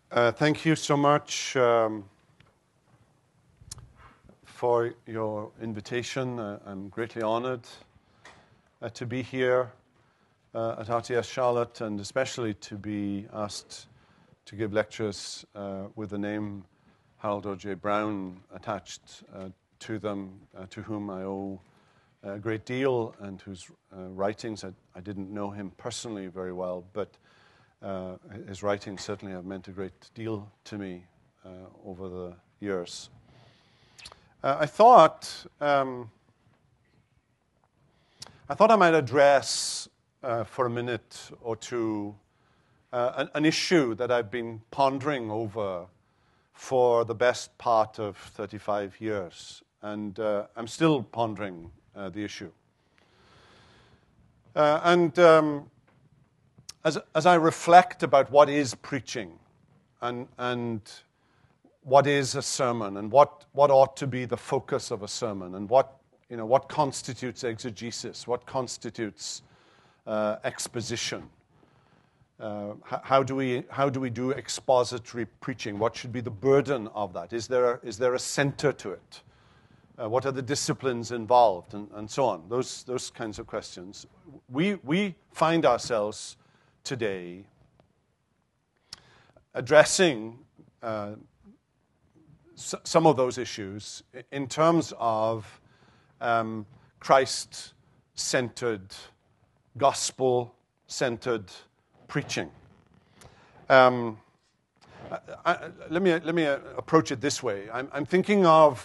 Thank you so much for your invitation. I'm greatly honored to be here at RTS Charlotte, and especially to be asked to give lectures with the name Harold O.J. Brown attached to them, to whom I owe a great deal, and whose writings, I didn't know him personally very well, but his writings certainly have meant a great deal to me over the years. I thought I might address for a minute or two an issue that I've been pondering over for the best part of 35 years, and I'm still pondering the issue. As I reflect about what is preaching and what is a sermon and what ought to be the focus of a sermon and what constitutes exegesis, what constitutes exposition, how do we do expository preaching? What should be the burden of that? Is there a center to it? What are the disciplines involved, and so on? Those kinds of questions. We find ourselves today addressing some of those issues in terms of Christ-centered, gospel-centered preaching. Let me approach it this way. I'm thinking of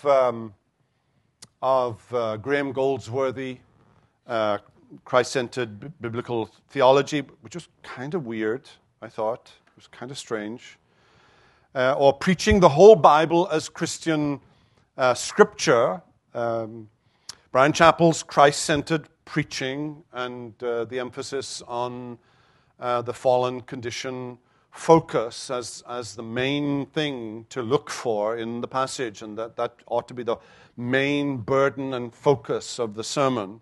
Graham Goldsworthy, Christ-centered biblical theology, which was kind of weird, I thought. It was kind of strange. Or preaching the whole Bible as Christian scripture. Brian Chappell's Christ-centered preaching and the emphasis on the fallen condition focus as the main thing to look for in the passage, and that ought to be the main burden and focus of the sermon.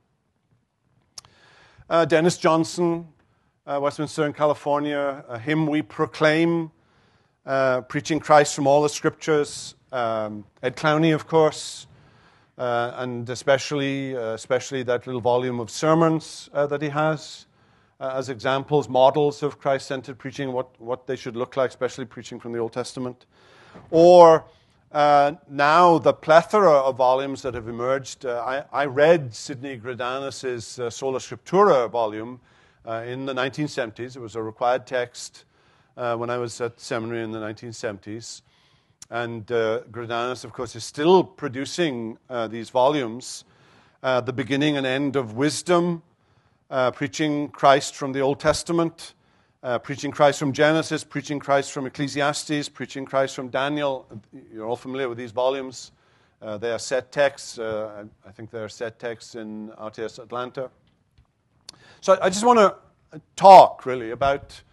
Dennis Johnson, Westminster in California, a hymn we proclaim, preaching Christ from all the scriptures. Ed Clowney, of course, and especially that little volume of sermons that he has as examples, models of Christ-centered preaching, what they should look like, especially preaching from the Old Testament. Or now the plethora of volumes that have emerged. I read Sidney Greidanus' Sola Scriptura volume in the 1970s. It was a required text when I was at seminary in the 1970s. And Greidanus, of course, is still producing these volumes, The Beginning and End of Wisdom, preaching Christ from the Old Testament, preaching Christ from Genesis, preaching Christ from Ecclesiastes, preaching Christ from Daniel. You're all familiar with these volumes. They are set texts. I think they are set texts in RTS Atlanta. So I just want to talk, really, about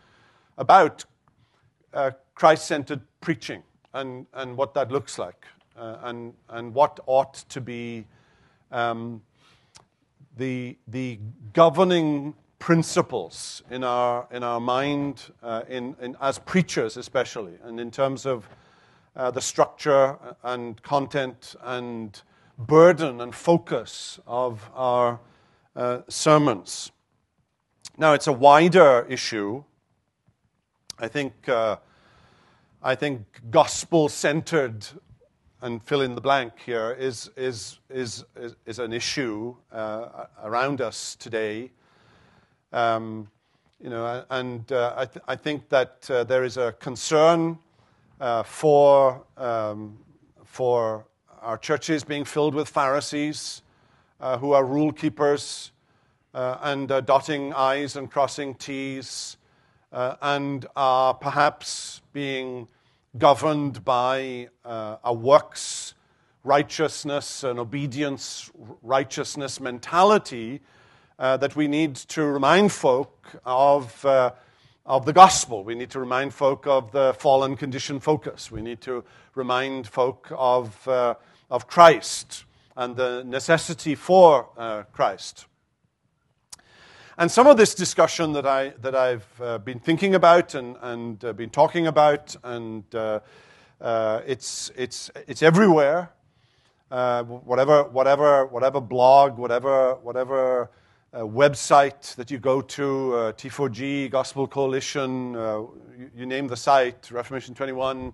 Christ-centered preaching and what that looks like, and what ought to be the governing principles in our mind, in as preachers especially, and in terms of the structure and content and burden and focus of our sermons. Now, it's a wider issue. I think gospel-centered, and fill in the blank here, is an issue around us today. I think that there is a concern for our churches being filled with Pharisees who are rule keepers and dotting I's and crossing T's, and are perhaps being governed by a works righteousness and obedience righteousness mentality that we need to remind folk of the gospel. We need to remind folk of the fallen condition focus. We need to remind folk of Christ and the necessity for Christ. And some of this discussion that I've been thinking about and been talking about, and it's everywhere. Whatever blog, whatever website that you go to, T4G, Gospel Coalition, you name the site, Reformation 21,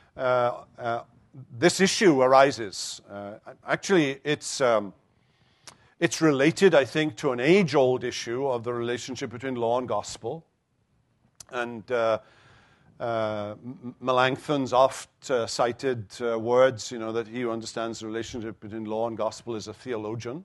this issue arises. Actually, it's related, I think, to an age-old issue of the relationship between law and gospel. And Melanchthon's oft-cited words, that he who understands the relationship between law and gospel is a theologian.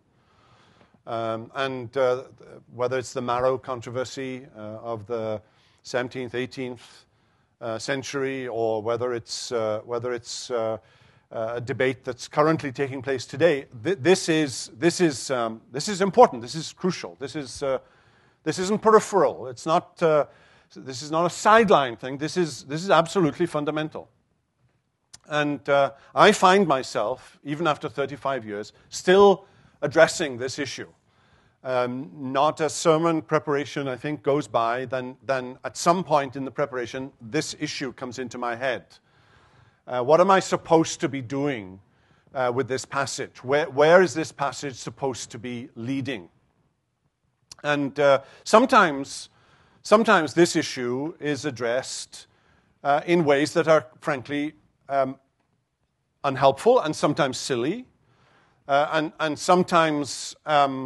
And whether it's the Marrow controversy of the 17th, 18th century, or whether it's a debate that's currently taking place today, this is important. This is crucial. This isn't peripheral. It's not. This is not a sideline thing. This is absolutely fundamental. And I find myself, even after 35 years, still addressing this issue. Not a sermon preparation, I think, goes by, then at some point in the preparation, this issue comes into my head. What am I supposed to be doing with this passage? Where is this passage supposed to be leading? And sometimes this issue is addressed in ways that are, frankly, unhelpful and sometimes silly, and sometimes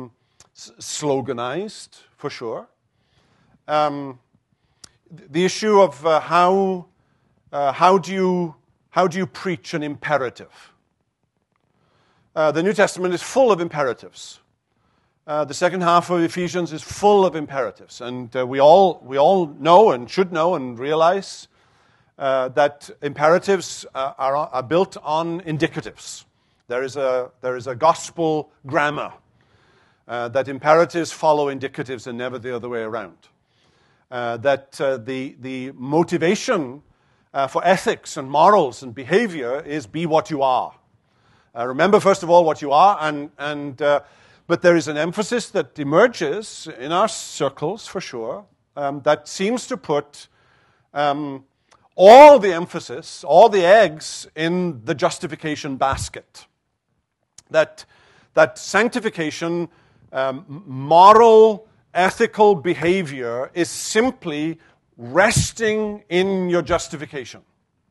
sloganized, for sure. The issue of how do you preach an imperative? The New Testament is full of imperatives. The second half of Ephesians is full of imperatives, and we all know and should know and realize that imperatives are built on indicatives. There is a gospel grammar that imperatives follow indicatives and never the other way around. That the motivation for ethics and morals and behavior is be what you are. Remember, first of all, what you are, but there is an emphasis that emerges in our circles, for sure, that seems to put all the emphasis, all the eggs in the justification basket. That sanctification, moral, ethical behavior is simply resting in your justification.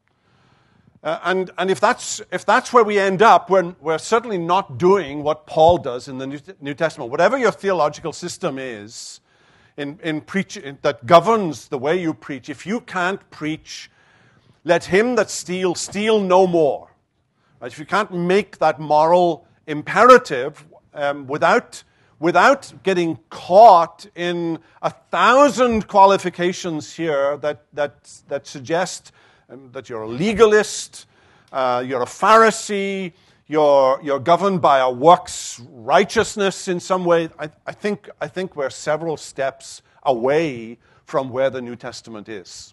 And if that's where we end up, we're certainly not doing what Paul does in the New Testament. Whatever your theological system is in preaching that governs the way you preach, if you can't preach, let him that steals steal no more. Right? If you can't make that moral imperative without getting caught in 1,000 qualifications here that suggest that you're a legalist, you're a Pharisee, you're governed by a works righteousness in some way. I think we're several steps away from where the New Testament is.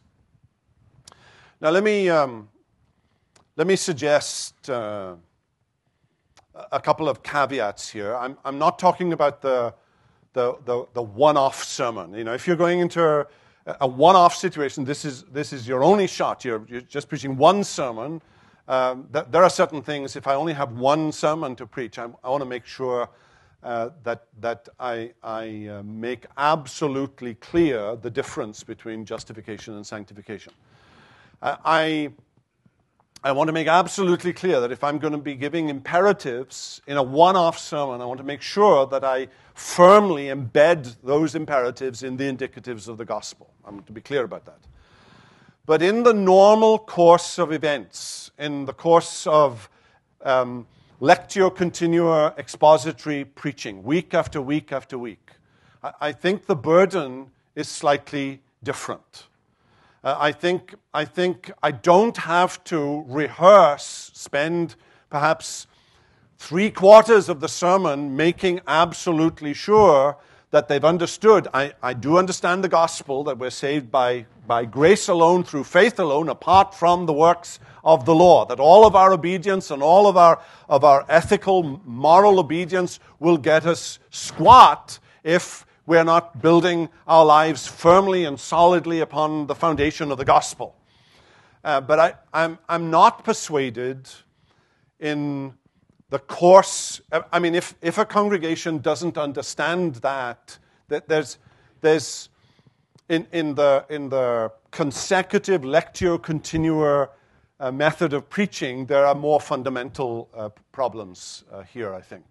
Now let me suggest a couple of caveats here. I'm not talking about the one-off sermon. If you're going into a one-off situation, this is your only shot. You're just preaching one sermon. There are certain things. If I only have one sermon to preach, I want to make sure that I make absolutely clear the difference between justification and sanctification. I want to make absolutely clear that if I'm going to be giving imperatives in a one-off sermon, I want to make sure that I firmly embed those imperatives in the indicatives of the gospel. I'm to be clear about that. But in the normal course of events, in the course of lectio continua expository preaching, week after week after week, I think the burden is slightly different. I think I don't have to rehearse, spend perhaps 3/4 of the sermon making absolutely sure that they've understood. I do understand the gospel, that we're saved by grace alone, through faith alone, apart from the works of the law, that all of our obedience and all of our ethical, moral obedience will get us squat if we're not building our lives firmly and solidly upon the foundation of the gospel. But I'm not persuaded in the course. I mean, if a congregation doesn't understand that there's in the consecutive lectio continua method of preaching, there are more fundamental problems here, I think.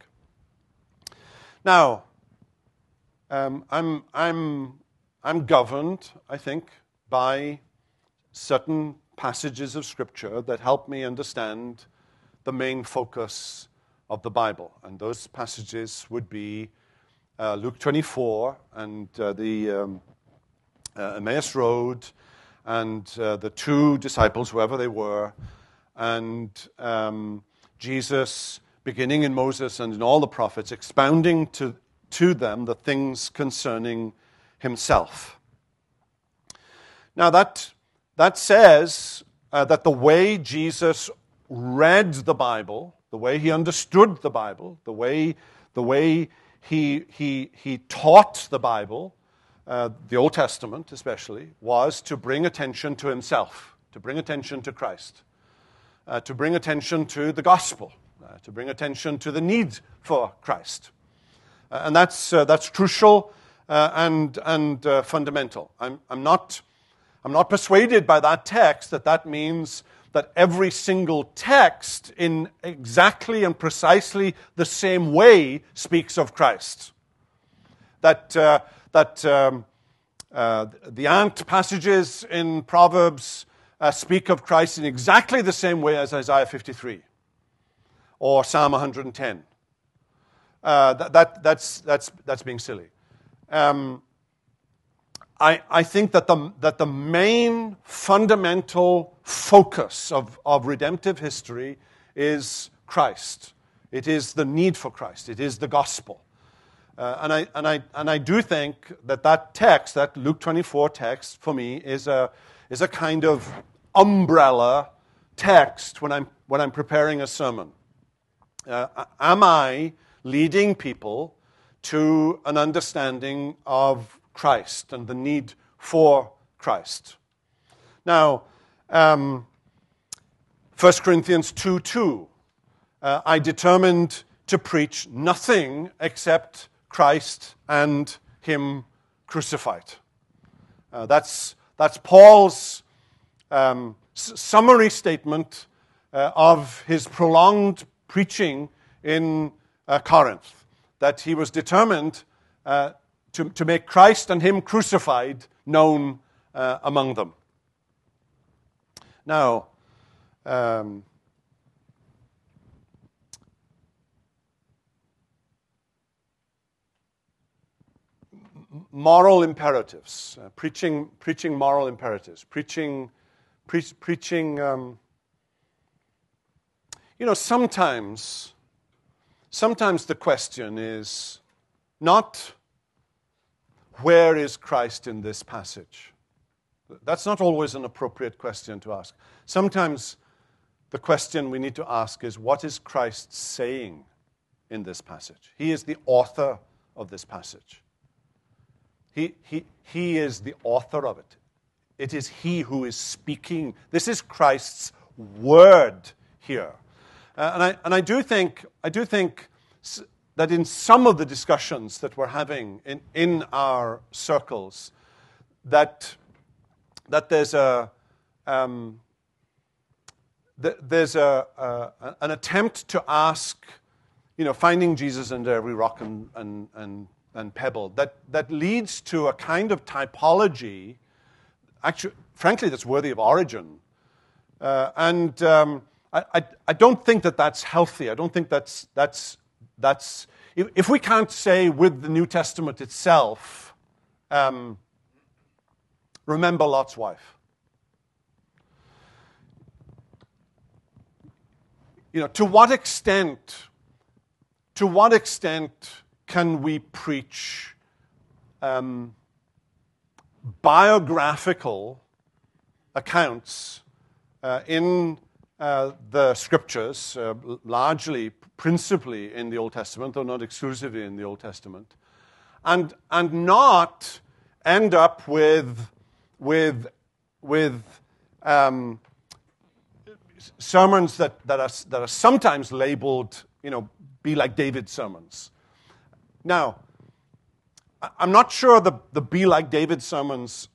Now, I'm governed, I think, by certain passages of Scripture that help me understand the main focus of the Bible. And those passages would be Luke 24 and the Emmaus Road and the two disciples, whoever they were, and Jesus, beginning in Moses and in all the prophets, expounding to them the things concerning himself. Now that says that the way Jesus read the Bible, the way he understood the Bible, the way he taught the Bible, the Old Testament especially, was to bring attention to himself, to bring attention to Christ, to bring attention to the gospel, to bring attention to the need for Christ. And that's crucial and fundamental. I'm not persuaded by that text that means that every single text in exactly and precisely the same way speaks of Christ. That the ant passages in Proverbs speak of Christ in exactly the same way as Isaiah 53 or Psalm 110. That's being silly. I think that the main fundamental focus of redemptive history is Christ. It is the need for Christ. It is the gospel. And I do think that text, that Luke 24 text, for me is a kind of umbrella text when I'm preparing a sermon. Am I leading people to an understanding of Christ and the need for Christ? Now, 1 Corinthians 2:2, I determined to preach nothing except Christ and Him crucified. That's Paul's summary statement of his prolonged preaching in Corinth, that he was determined to make Christ and Him crucified known among them. Now, moral imperatives, preaching moral imperatives, preaching. Sometimes the question is not where is Christ in this passage. That's not always an appropriate question to ask. Sometimes the question we need to ask is, what is Christ saying in this passage? He is the author of this passage. He is the author of it. It is He who is speaking. This is Christ's word here. And I do think that in some of the discussions that we're having in our circles, that there's an attempt to ask, finding Jesus under every rock and pebble, that leads to a kind of typology, actually, frankly, that's worthy of Origen. I don't think that's healthy. I don't think that's if we can't say with the New Testament itself, remember Lot's wife. To what extent can we preach biographical accounts in the Scriptures, largely, principally in the Old Testament, though not exclusively in the Old Testament, and not end up with sermons that are sometimes labeled, be like David sermons. Now, I'm not sure the be like David sermons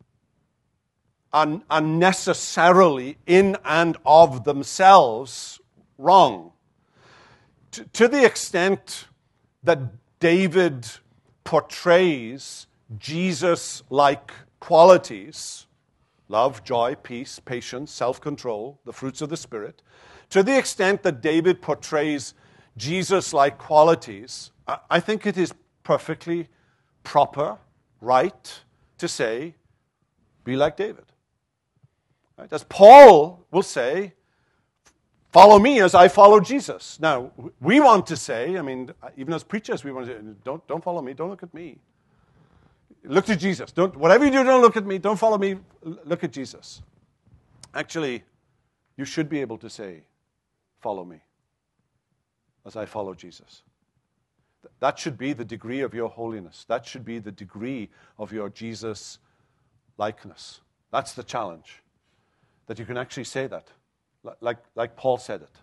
are necessarily in and of themselves wrong. To the extent that David portrays Jesus-like qualities, love, joy, peace, patience, self-control, the fruits of the Spirit, to the extent that David portrays Jesus-like qualities, I think it is perfectly proper, right, to say, be like David. Right? As Paul will say, follow me as I follow Jesus. Now, we want to say, even as preachers, we want to say, don't follow me, don't look at me. Look to Jesus. Whatever you do, don't look at me, don't follow me, look at Jesus. Actually, you should be able to say, follow me as I follow Jesus. That should be the degree of your holiness. That should be the degree of your Jesus likeness. That's the challenge. That you can actually say that, like Paul said it.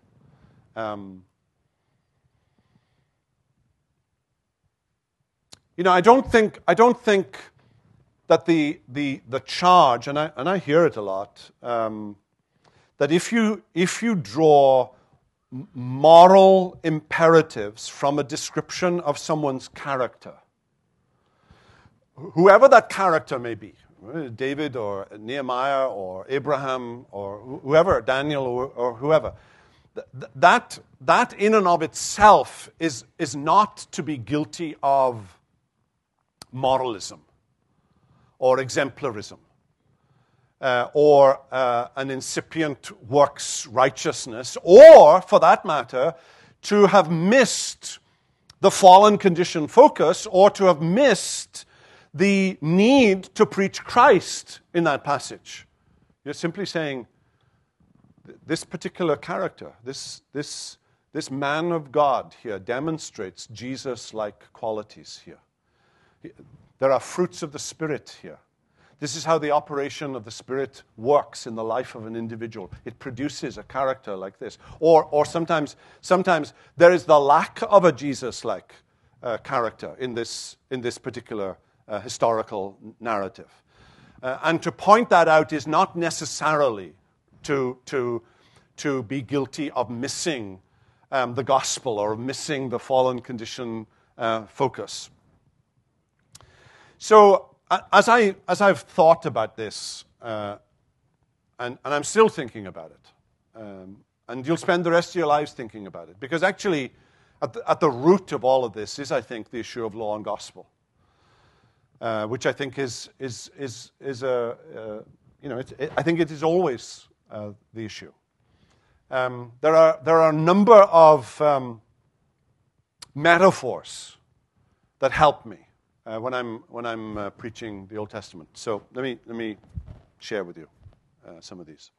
I don't think that the charge, and I hear it a lot, that if you draw moral imperatives from a description of someone's character, whoever that character may be, David or Nehemiah or Abraham or whoever, Daniel or whoever, that in and of itself is not to be guilty of moralism or exemplarism or an incipient works righteousness, or, for that matter, to have missed the fallen condition focus or to have missed the need to preach Christ in that passage. You're simply saying, this particular character, this man of God here demonstrates Jesus-like qualities here. There are fruits of the Spirit here. This is how the operation of the Spirit works in the life of an individual. It produces a character like this. Or sometimes there is the lack of a Jesus-like character in this particular historical narrative. And to point that out is not necessarily to be guilty of missing the gospel or missing the fallen condition focus. So as I've thought about this, and I'm still thinking about it, and you'll spend the rest of your lives thinking about it, because actually at the root of all of this is, I think, the issue of law and gospel. Which I think is I think it is always the issue. There are a number of metaphors that help me when I'm preaching the Old Testament. So let me share with you some of these.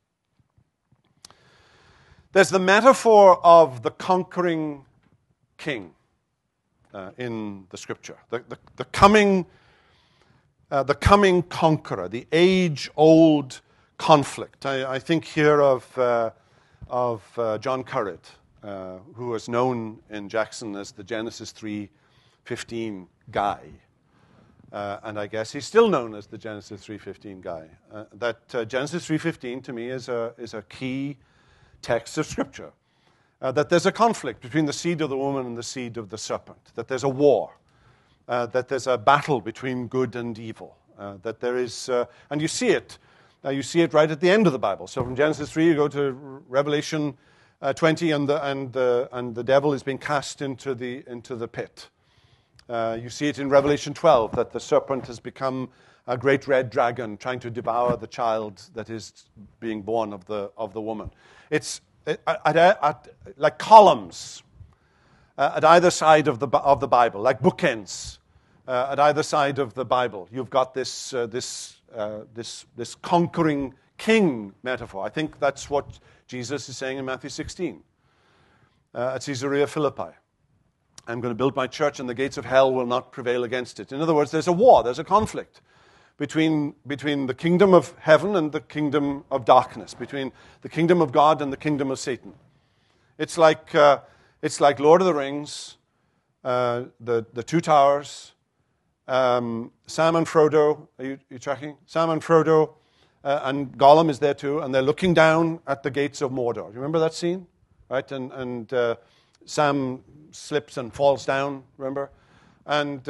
There's the metaphor of the conquering king in the Scripture, the coming conqueror, the age-old conflict. I think here of John Currid, who was known in Jackson as the Genesis 3:15 guy. And I guess he's still known as the Genesis 3:15 guy. Genesis 3:15 to me is a key text of Scripture. That there's a conflict between the seed of the woman and the seed of the serpent. That there's a war. That there's a battle between good and evil. That there is, and you see it. You see it right at the end of the Bible. So from Genesis 3, you go to Revelation 20, and the devil is being cast into the pit. You see it in Revelation 12 that the serpent has become a great red dragon trying to devour the child that is being born of the woman. It's like columns at either side of the Bible, like bookends at either side of the Bible. You've got this conquering king metaphor. I think that's what Jesus is saying in Matthew 16 at Caesarea Philippi. I'm going to build my church and the gates of hell will not prevail against it. In other words, there's a war, there's a conflict between the kingdom of heaven and the kingdom of darkness, between the kingdom of God and the kingdom of Satan. It's like Lord of the Rings, the Two Towers, Sam and Frodo. Are you tracking? Sam and Frodo, and Gollum is there too, and they're looking down at the gates of Mordor. You remember that scene? Right? And Sam slips and falls down, remember? And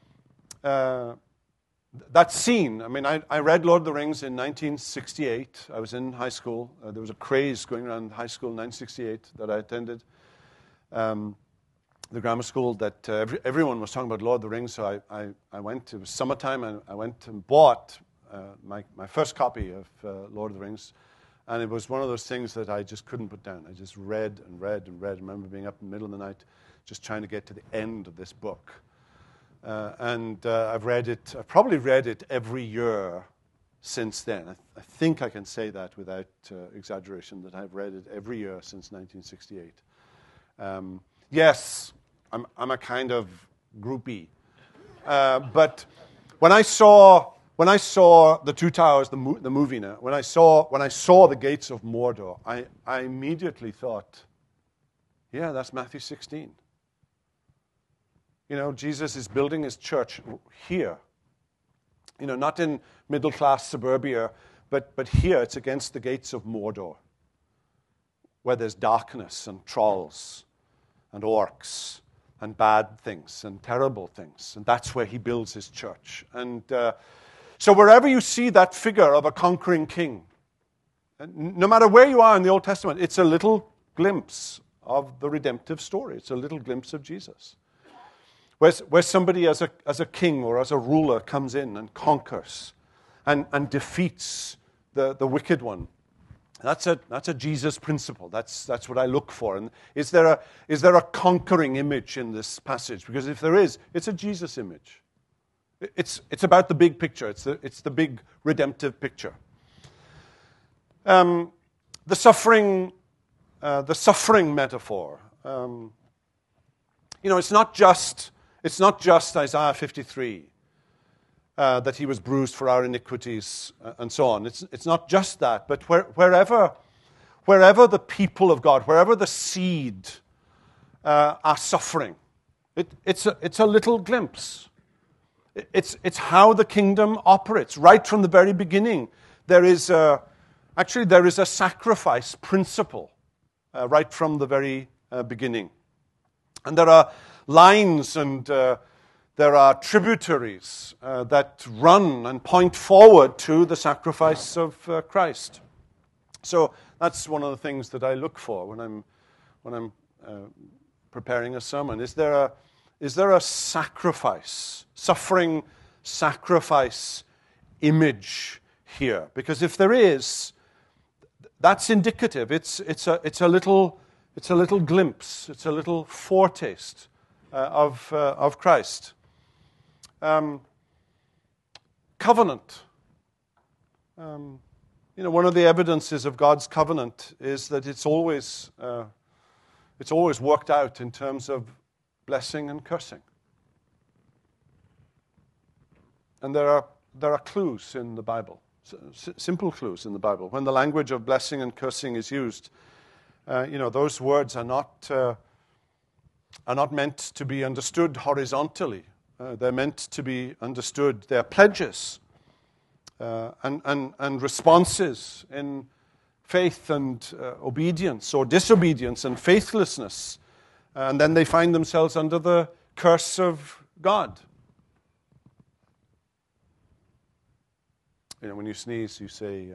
that scene, I mean, I read Lord of the Rings in 1968. I was in high school. There was a craze going around high school in 1968 that I attended. The grammar school that everyone was talking about Lord of the Rings, so I went, it was summertime, and I went and bought my first copy of Lord of the Rings, and it was one of those things that I just couldn't put down. I just read and read and read. I remember being up in the middle of the night just trying to get to the end of this book. I've probably read it every year since then. I think I can say that without exaggeration, that I've read it every year since 1968. Yes, I'm a kind of groupie. But when I saw the Two Towers, the movie now, when I saw the gates of Mordor, I immediately thought, yeah, that's Matthew 16. You know, Jesus is building his church here. You know, not in middle-class suburbia, but here it's against the gates of Mordor, where there's darkness and trolls and orcs and bad things and terrible things. And that's where he builds his church. And so wherever you see that figure of a conquering king, no matter where you are in the Old Testament, it's a little glimpse of the redemptive story. It's a little glimpse of Jesus. Where somebody as a king or as a ruler comes in and conquers and defeats the wicked one. That's a Jesus principle. That's what I look for. And is there a conquering image in this passage? Because if there is, it's a Jesus image. It's about the big picture. It's the big redemptive picture. The suffering metaphor. It's not just Isaiah 53 that he was bruised for our iniquities and so on. It's not just that, but wherever the people of God, wherever the seed are suffering, it's a little glimpse. It's how the kingdom operates right from the very beginning. There is a sacrifice principle right from the very beginning, and there are lines and there are tributaries that run and point forward to the sacrifice of Christ. So that's one of the things that I look for when I'm preparing a sermon. Is there a suffering sacrifice image here? Because if there is, that's indicative. It's a little glimpse. It's a little foretaste of Christ. Covenant. One of the evidences of God's covenant is that it's always worked out in terms of blessing and cursing. And there are clues in the Bible, simple clues in the Bible. When the language of blessing and cursing is used, those words are not meant to be understood horizontally. They're meant to be understood. They're pledges and responses in faith and obedience, or disobedience and faithlessness. And then they find themselves under the curse of God. When you sneeze, you say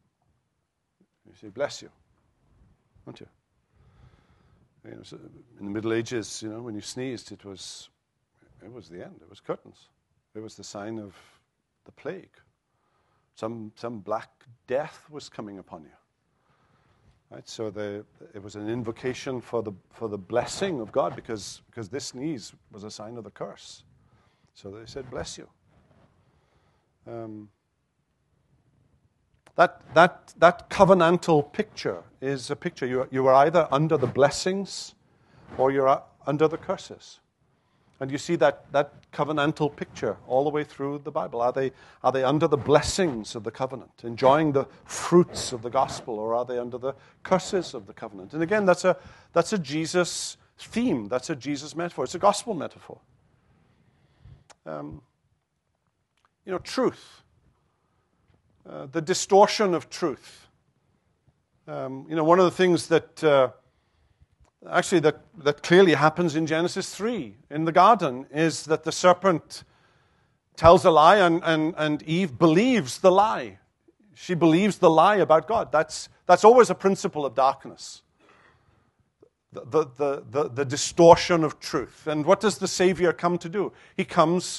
bless you, don't you? In the Middle Ages, when you sneezed, it was the end. It was curtains. It was the sign of the plague. Some black death was coming upon you. Right? So it was an invocation for the blessing of God, because this sneeze was a sign of the curse. So they said, bless you. That covenantal picture is a picture. You are either under the blessings or you're under the curses. And you see that covenantal picture all the way through the Bible. Are they under the blessings of the covenant, enjoying the fruits of the gospel, or are they under the curses of the covenant? And again, that's a Jesus theme. That's a Jesus metaphor. It's a gospel metaphor. Truth. The distortion of truth. One of the things that that clearly happens in Genesis 3 in the garden is that the serpent tells a lie and Eve believes the lie. She believes the lie about God. That's always a principle of darkness. The distortion of truth. And what does the Savior come to do? He comes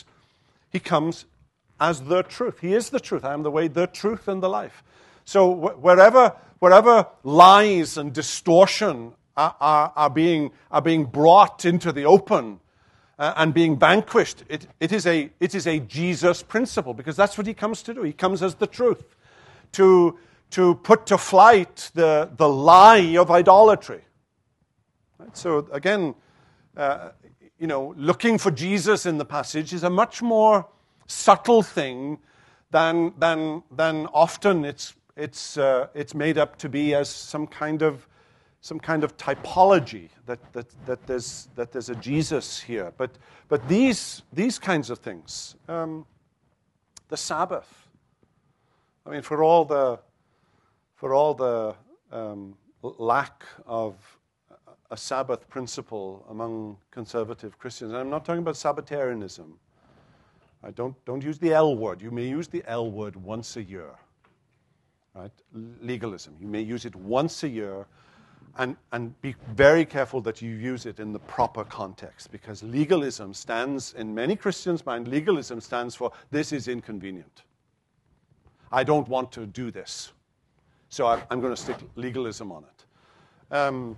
as the truth. He is the truth. I am the way, the truth, and the life. So wherever lies and distortion are being brought into the open and being vanquished, it is a Jesus principle, because that's what he comes to do. He comes as the truth to put to flight the lie of idolatry. Right? So again, looking for Jesus in the passage is a much more subtle thing than often it's made up to be as some kind of typology that there's a Jesus here. But these kinds of things, the Sabbath. I mean, for all the lack of a Sabbath principle among conservative Christians, and I'm not talking about Sabbatarianism. I don't use the L word. You may use the L word once a year. Right? Legalism. You may use it once a year, and be very careful that you use it in the proper context, because legalism stands, in many Christians' mind, legalism stands for this is inconvenient. I don't want to do this, so I'm going to stick legalism on it.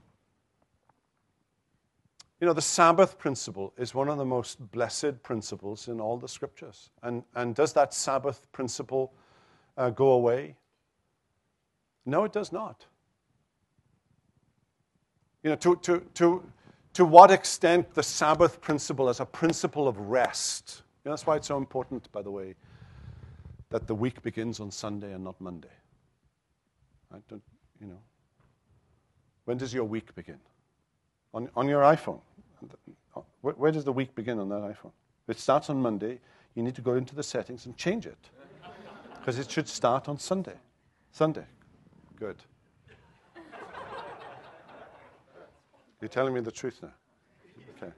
The Sabbath principle is one of the most blessed principles in all the Scriptures. And does that Sabbath principle go away? No, it does not. To what extent the Sabbath principle as a principle of rest. That's why it's so important, by the way, that the week begins on Sunday and not Monday. Right? When does your week begin? On your iPhone. Where does the week begin on that iPhone? If it starts on Monday, you need to go into the settings and change it, because it should start on Sunday. Sunday. Good. You're telling me the truth now? Okay.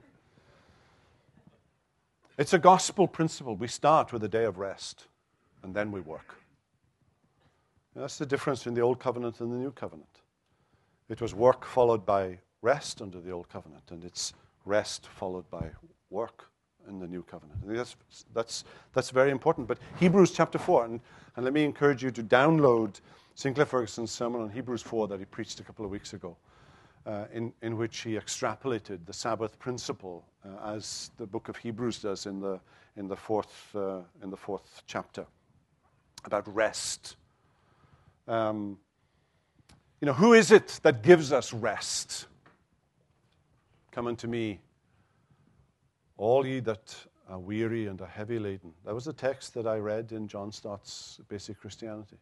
It's a gospel principle. We start with a day of rest, and then we work. That's the difference in the Old Covenant and the New Covenant. It was work followed by rest under the Old Covenant, and it's rest followed by work in the New Covenant. I think that's very important. But Hebrews chapter 4, and let me encourage you to download Sinclair Ferguson's sermon on Hebrews 4 that he preached a couple of weeks ago, in which he extrapolated the Sabbath principle as the book of Hebrews does in the fourth chapter about rest. Who is it that gives us rest? Come unto me, all ye that are weary and are heavy laden. That was the text that I read in John Stott's Basic Christianity.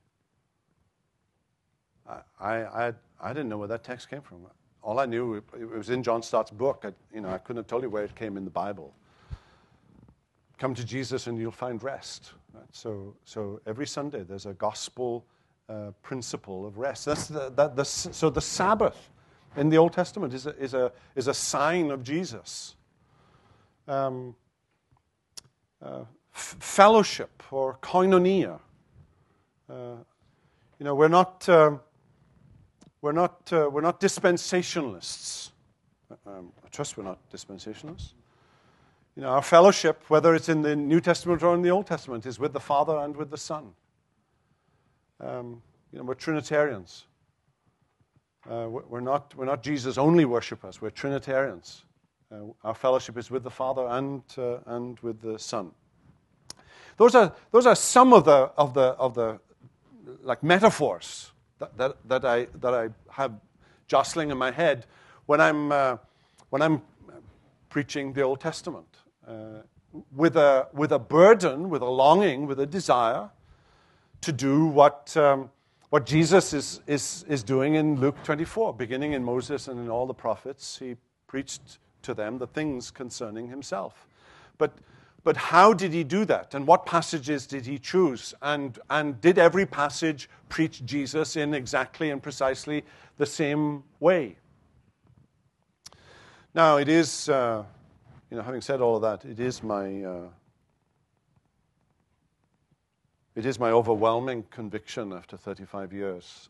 I didn't know where that text came from. All I knew, it was in John Stott's book. I couldn't have told you where it came in the Bible. Come to Jesus and you'll find rest. Right? So every Sunday there's a gospel principle of rest. So the Sabbath in the Old Testament is a sign of Jesus. Fellowship or koinonia. We're not dispensationalists. I trust we're not dispensationalists. Our fellowship, whether it's in the New Testament or in the Old Testament, is with the Father and with the Son. We're Trinitarians. We're not Jesus only worshippers. We're Trinitarians. Our fellowship is with the Father and with the Son. Those are some of the like metaphors that I have jostling in my head when I'm preaching the Old Testament with a burden, with a longing, with a desire to do what Jesus is doing in Luke 24. Beginning in Moses and in all the prophets, he preached to them the things concerning himself. But how did he do that? And what passages did he choose? And did every passage preach Jesus in exactly and precisely the same way? Now, it is, having said all of that, it is my overwhelming conviction after 35 years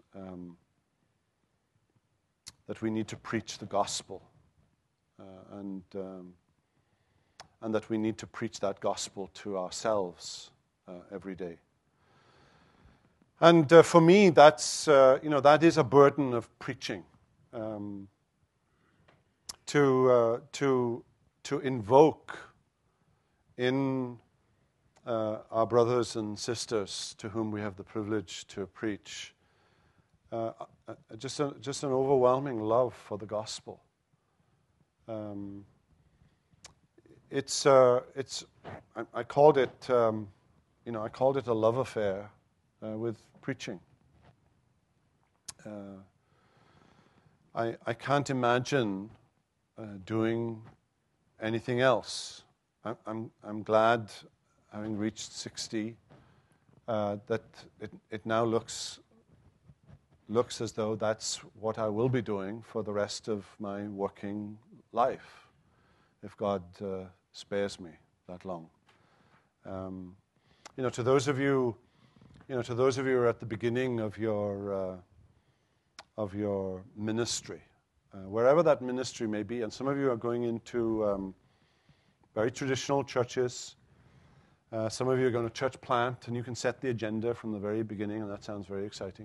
that we need to preach the gospel and that we need to preach that gospel to ourselves every day. And for me, that's that is a burden of preaching. To invoke in our brothers and sisters to whom we have the privilege to preach just an overwhelming love for the gospel. I called it a love affair with preaching. I can't imagine doing anything else. I'm glad, having reached 60, that it now looks as though that's what I will be doing for the rest of my working life, if God spares me that long. To those of you who are at the beginning of your ministry, wherever that ministry may be, and some of you are going into very traditional churches. Some of you are going to church plant, and you can set the agenda from the very beginning, and that sounds very exciting.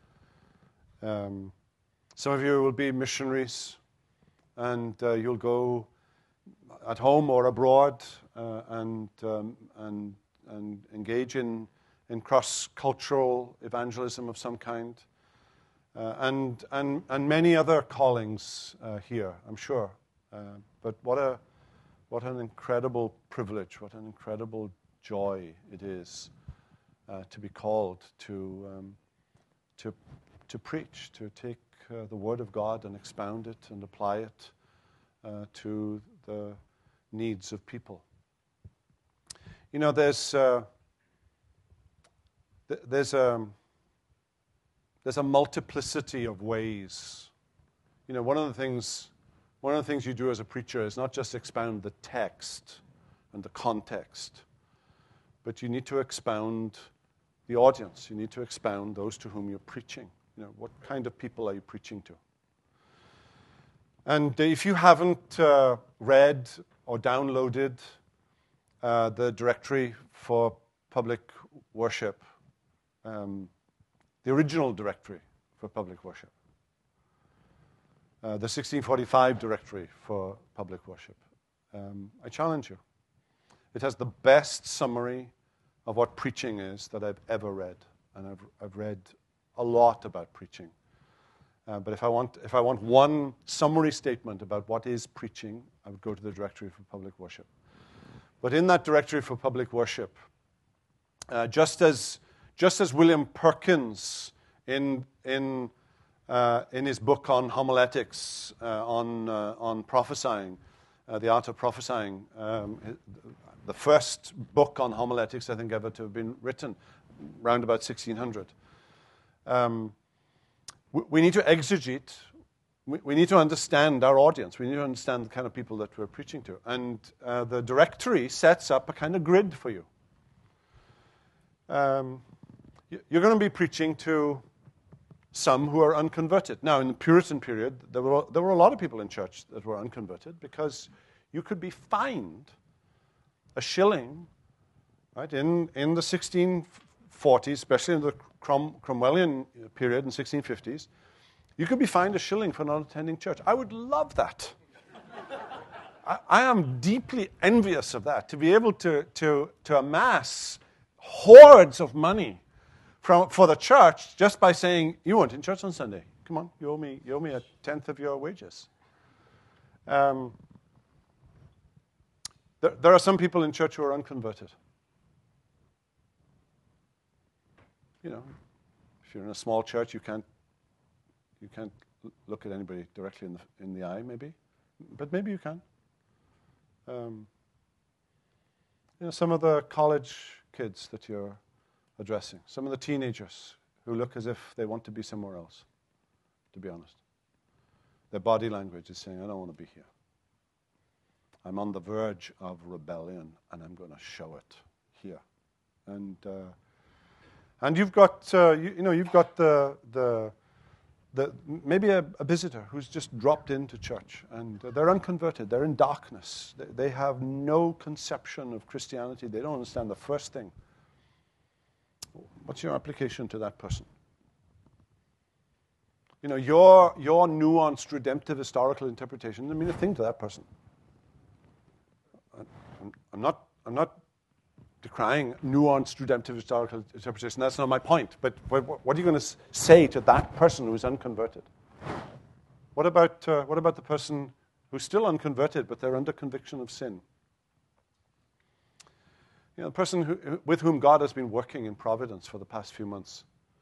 Some of you will be missionaries, and you'll go at home or abroad and engage in cross-cultural evangelism of some kind. And many other callings here, I'm sure. But what an incredible privilege, what an incredible joy it is to be called to preach, to take the Word of God and expound it and apply it to the needs of people. There's a multiplicity of ways. One of the things you do as a preacher is not just expound the text and the context, but you need to expound the audience. You need to expound those to whom you're preaching. What kind of people are you preaching to? And if you haven't read or downloaded the directory for public worship, the original directory for public worship, the 1645 directory for public worship, I challenge you. It has the best summary of what preaching is that I've ever read, and I've read a lot about preaching. But if I want one summary statement about what is preaching, I would go to the directory for public worship. But in that directory for public worship, just as William Perkins in his book on homiletics, on prophesying, the art of prophesying, the first book on homiletics I think ever to have been written, around about 1600. We need to exegete. We need to understand our audience. We need to understand the kind of people that we're preaching to. And the directory sets up a kind of grid for you. You're going to be preaching to some who are unconverted. Now, in the Puritan period, there were a lot of people in church that were unconverted because you could be fined a shilling, right, in the 1640s, especially in the Cromwellian period in 1650s. You could be fined a shilling for not attending church. I would love that. I am deeply envious of that, to be able to amass hordes of money for the church just by saying, you weren't in church on Sunday. Come on, you owe me a tenth of your wages. There are some people in church who are unconverted. You know, if you're in a small church, you can't look at anybody directly in the eye, maybe, but maybe you can. Some of the college kids that you're addressing, some of the teenagers who look as if they want to be somewhere else, to be honest. Their body language is saying, I don't want to be here. I'm on the verge of rebellion, and I'm going to show it here. And you've got, you've got the maybe a visitor who's just dropped into church, and they're unconverted. They're in darkness. They have no conception of Christianity. They don't understand the first thing. What's your application to that person? Your nuanced, redemptive, historical interpretation doesn't mean a thing to that person. I'm not decrying nuanced, redemptive, historical interpretation. That's not my point. But what are you going to say to that person who's unconverted? What about the person who's still unconverted, but they're under conviction of sin? The person with whom God has been working in providence for the past few months.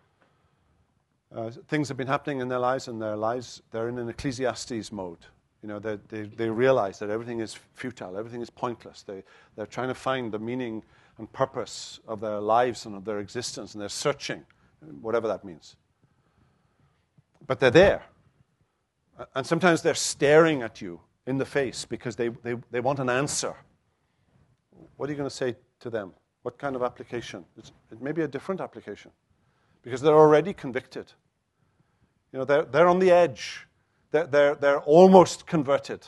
Things have been happening in their lives, they're in an Ecclesiastes mode. They realize that everything is futile, everything is pointless. They're trying to find the meaning and purpose of their lives and of their existence, and they're searching, whatever that means. But they're there. And sometimes they're staring at you in the face because they want an answer. What are you going to say to them? What kind of application? It may be a different application because they're already convicted. They're on the edge. They're almost converted.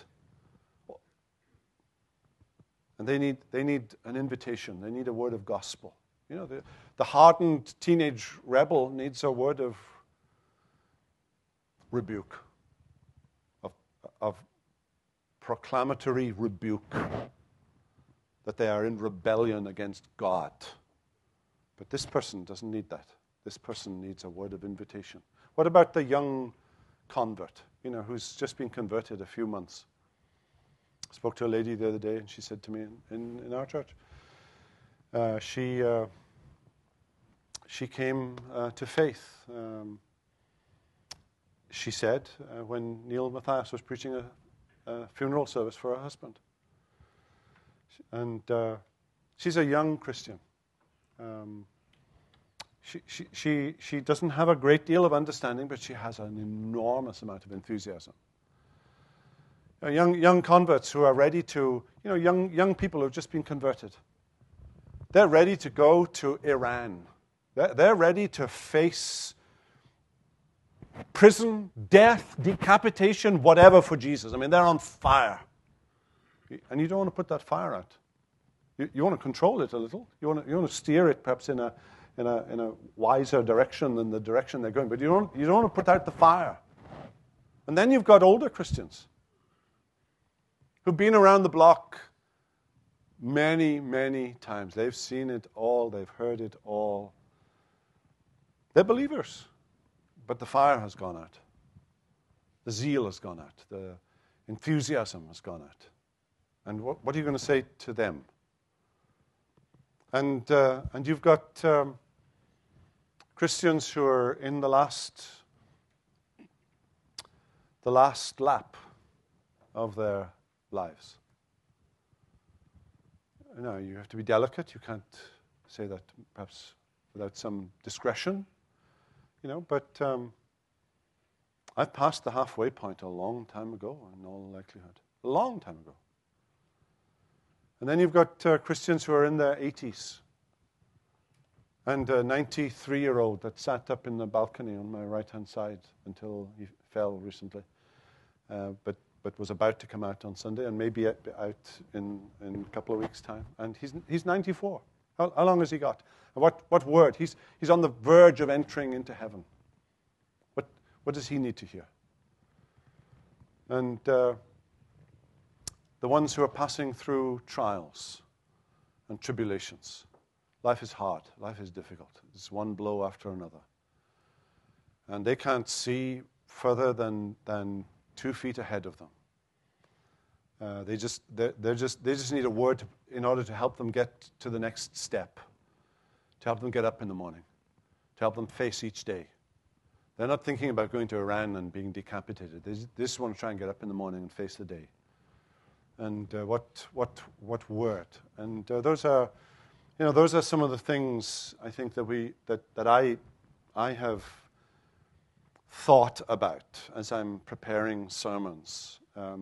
And they need an invitation. They need a word of gospel. The hardened teenage rebel needs a word of rebuke, of proclamatory rebuke, that they are in rebellion against God. But this person doesn't need that. This person needs a word of invitation. What about the young convert, who's just been converted a few months? I spoke to a lady the other day, and she said to me in our church, she came to faith. She said when Neil Matthias was preaching a funeral service for her husband. And she's a young Christian. She doesn't have a great deal of understanding, but she has an enormous amount of enthusiasm. Young converts who are ready to, young people who have just been converted. They're ready to go to Iran. They're ready to face prison, death, decapitation, whatever for Jesus. I mean, they're on fire. And you don't want to put that fire out. You want to control it a little. You want to steer it perhaps in a wiser direction than the direction they're going. But you don't want to put out the fire. And then you've got older Christians who've been around the block many, many times. They've seen it all. They've heard it all. They're believers. But the fire has gone out. The zeal has gone out. The enthusiasm has gone out. And what are you going to say to them? And you've got Christians who are in the last lap of their lives. You have to be delicate. You can't say that perhaps without some discretion. But I've passed the halfway point a long time ago, in all likelihood. A long time ago. And then you've got Christians who are in their 80s. And a 93-year-old that sat up in the balcony on my right-hand side until he fell recently, but was about to come out on Sunday and maybe out in a couple of weeks' time. And he's 94. How long has he got? And what word? He's on the verge of entering into heaven. What does he need to hear? And the ones who are passing through trials and tribulations. Life is hard. Life is difficult. It's one blow after another. And they can't see further than 2 feet ahead of them. They just need a word in order to help them get to the next step, to help them get up in the morning, to help them face each day. They're not thinking about going to Iran and being decapitated. They just want to try and get up in the morning and face the day. And what word? And those are some of the things I think that I have thought about as I'm preparing sermons.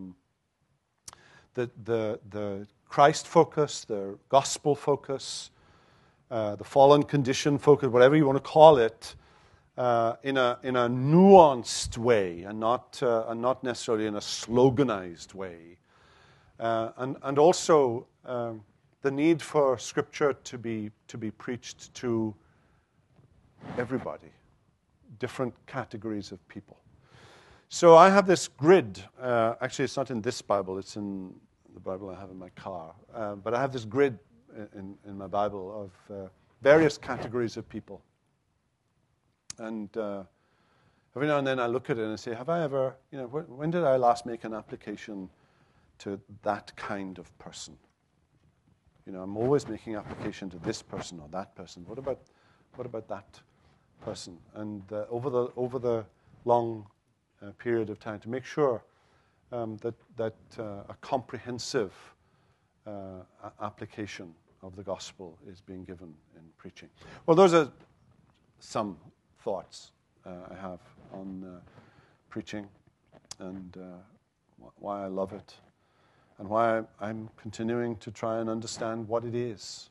The Christ focus, the gospel focus, the fallen condition focus, whatever you want to call it, in a nuanced way, and not necessarily in a sloganized way, and also the need for Scripture to be preached to everybody, different categories of people. So I have this grid. Actually, it's not in this Bible. It's in the Bible I have in my car. But I have this grid in my Bible of various categories of people. And every now and then I look at it and I say, have I ever, when did I last make an application to that kind of person? I'm always making application to this person or that person. What about that person? And over the long period of time, to make sure that a comprehensive application of the gospel is being given in preaching. Well, those are some thoughts I have on preaching and why I love it and why I'm continuing to try and understand what it is.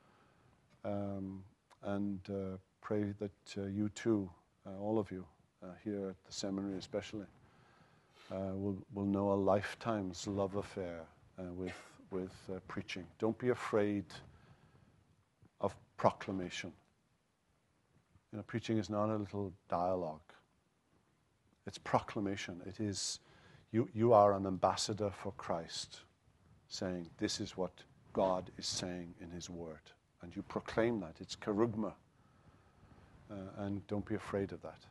And pray that you too, all of you here at the seminary especially, will know a lifetime's love affair with preaching. Don't be afraid of proclamation. Preaching is not a little dialogue. It's proclamation. It is, you are an ambassador for Christ, saying, this is what God is saying in His Word. And you proclaim that. It's kerugma. And don't be afraid of that.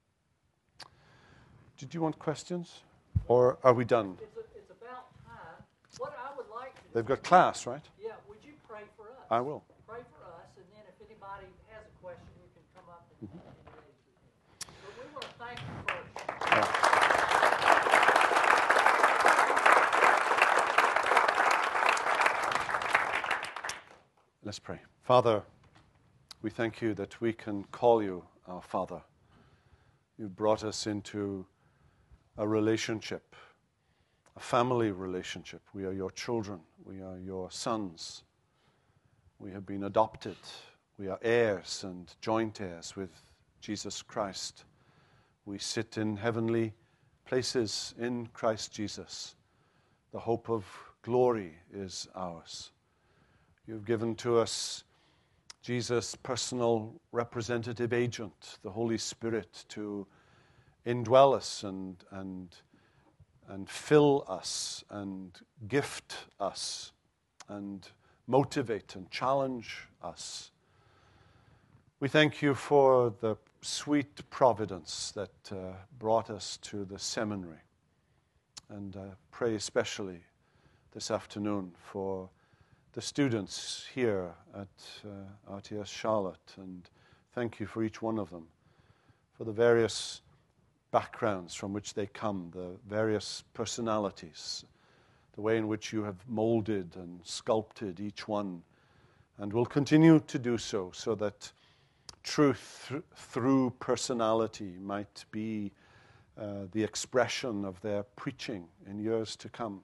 Did you want questions? Or are we done? It's about time. What I would like to do... They've got class, right? Yeah, would you pray for us? I will. Pray for us, and then if anybody has a question, you can come up and engage with him. But we want to thank you first. Let's pray. Father, we thank you that we can call you our Father. You've brought us into a relationship, a family relationship. We are your children. We are your sons. We have been adopted. We are heirs and joint heirs with Jesus Christ. We sit in heavenly places in Christ Jesus. The hope of glory is ours. You've given to us Jesus' personal representative agent, the Holy Spirit, to indwell us and fill us and gift us and motivate and challenge us. We thank you for the sweet providence that brought us to the seminary. And pray especially this afternoon for the students here at RTS Charlotte, and thank you for each one of them, for the various backgrounds from which they come, the various personalities, the way in which you have molded and sculpted each one, and will continue to do so, so that truth through personality might be the expression of their preaching in years to come.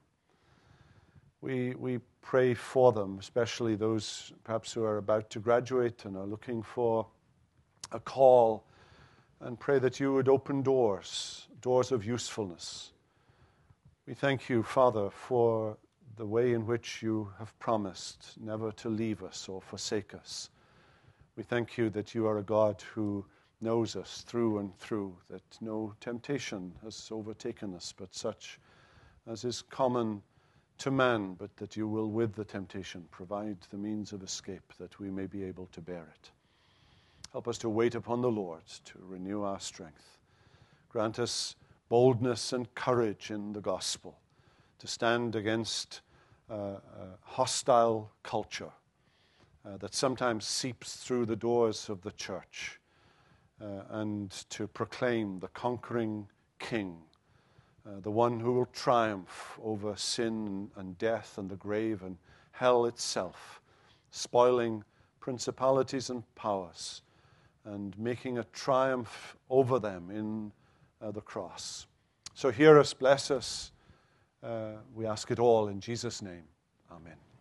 We pray for them, especially those perhaps who are about to graduate and are looking for a call, and pray that you would open doors of usefulness. We thank you, Father, for the way in which you have promised never to leave us or forsake us. We thank you that you are a God who knows us through and through, that no temptation has overtaken us, but such as is common to man, but that you will, with the temptation, provide the means of escape that we may be able to bear it. Help us to wait upon the Lord, to renew our strength. Grant us boldness and courage in the gospel, to stand against hostile culture that sometimes seeps through the doors of the church, and to proclaim the conquering King, the one who will triumph over sin and death and the grave and hell itself, spoiling principalities and powers and making a triumph over them in the cross. So hear us, bless us. We ask it all in Jesus' name. Amen.